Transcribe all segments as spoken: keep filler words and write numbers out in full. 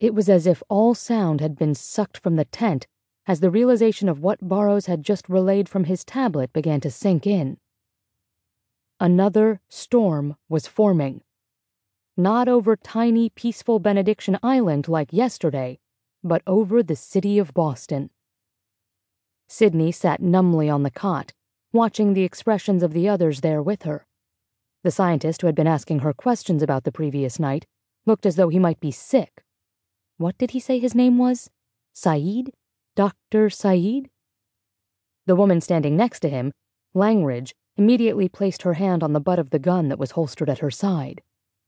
It was as if all sound had been sucked from the tent as the realization of what Burrows had just relayed from his tablet began to sink in. Another storm was forming. Not over tiny, peaceful Benediction Island like yesterday, but over the city of Boston. Sydney sat numbly on the cot, watching the expressions of the others there with her. The scientist who had been asking her questions about the previous night looked as though he might be sick. What did he say his name was? Saeed? Doctor Saeed? The woman standing next to him, Langridge, immediately placed her hand on the butt of the gun that was holstered at her side.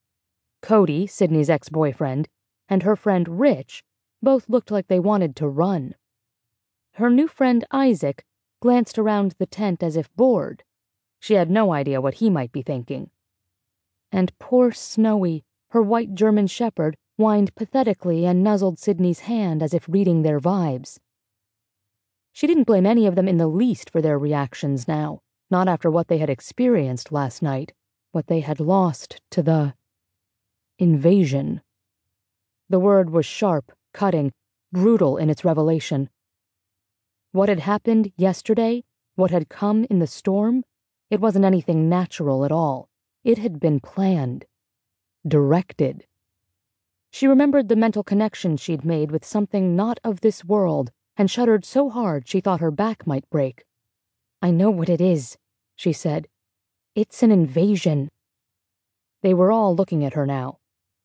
Cody, Sydney's ex-boyfriend, and her friend Rich both looked like they wanted to run. Her new friend Isaac glanced around the tent as if bored. She had no idea what he might be thinking. And poor Snowy, her white German shepherd, whined pathetically and nuzzled Sydney's hand as if reading their vibes. She didn't blame any of them in the least for their reactions now, not after what they had experienced last night, what they had lost to the invasion. The word was sharp, cutting, brutal in its revelation. What had happened yesterday, what had come in the storm, it wasn't anything natural at all. It had been planned, directed. She remembered the mental connection she'd made with something not of this world and shuddered so hard she thought her back might break. "I know what it is," she said. "It's an invasion." They were all looking at her now.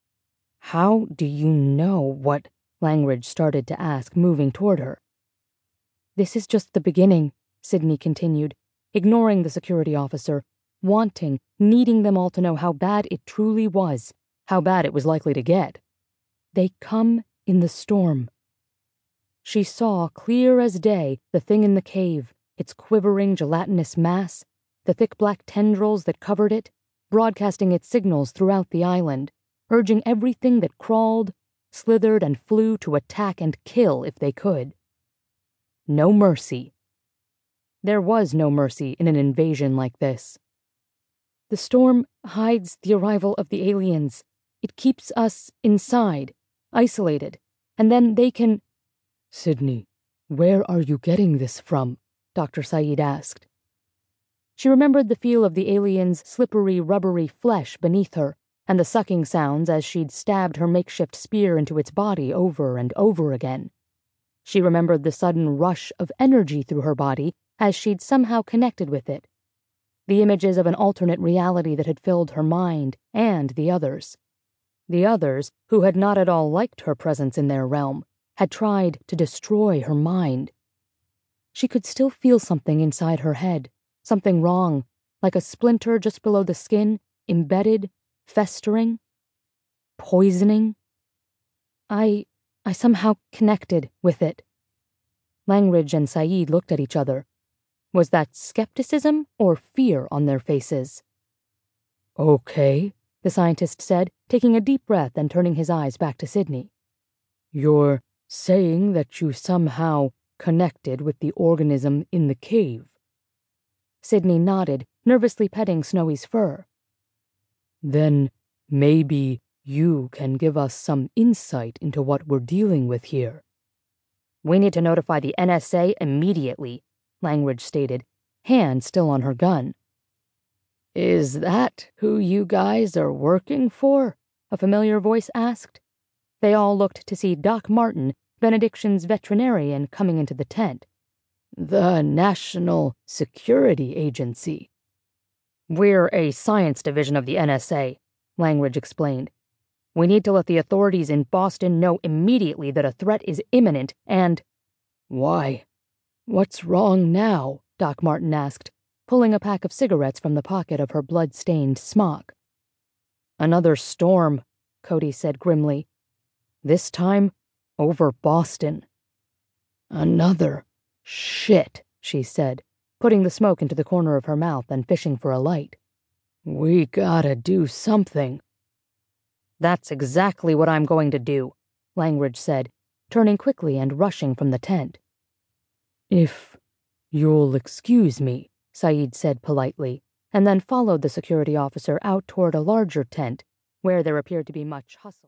"How do you know what?" Langridge started to ask, moving toward her. "This is just the beginning," Sydney continued, ignoring the security officer, wanting, needing them all to know how bad it truly was, how bad it was likely to get. They come in the storm. She saw clear as day the thing in the cave, its quivering gelatinous mass, the thick black tendrils that covered it, broadcasting its signals throughout the island, urging everything that crawled, slithered, and flew to attack and kill if they could. No mercy. There was no mercy in an invasion like this. The storm hides the arrival of the aliens. It keeps us inside, isolated, and then they can... "Sydney, where are you getting this from?" Doctor Saeed asked. She remembered the feel of the alien's slippery, rubbery flesh beneath her, and the sucking sounds as she'd stabbed her makeshift spear into its body over and over again. She remembered the sudden rush of energy through her body as she'd somehow connected with it. The images of an alternate reality that had filled her mind and the others. The others, who had not at all liked her presence in their realm, had tried to destroy her mind. She could still feel something inside her head, something wrong, like a splinter just below the skin, embedded, festering, poisoning. I, I somehow connected with it. Langridge and Saeed looked at each other. Was that skepticism or fear on their faces? "Okay," the scientist said, taking a deep breath and turning his eyes back to Sydney. "You're saying that you somehow connected with the organism in the cave?" Sydney nodded, nervously petting Snowy's fur. "Then maybe you can give us some insight into what we're dealing with here." "We need to notify the N S A immediately," Langridge stated, hand still on her gun. "Is that who you guys are working for?" a familiar voice asked. They all looked to see Doc Martin, Benediction's veterinarian, coming into the tent. "The National Security Agency." "We're a science division of the N S A, Langridge explained. "We need to let the authorities in Boston know immediately that a threat is imminent and..." "Why? What's wrong now?" Doc Martin asked, pulling a pack of cigarettes from the pocket of her blood-stained smock. "Another storm," Cody said grimly. "This time, over Boston." "Another shit," she said, putting the smoke into the corner of her mouth and fishing for a light. "We gotta do something." "That's exactly what I'm going to do," Langridge said, turning quickly and rushing from the tent. "If you'll excuse me," Saeed said politely, and then followed the security officer out toward a larger tent, where there appeared to be much hustle.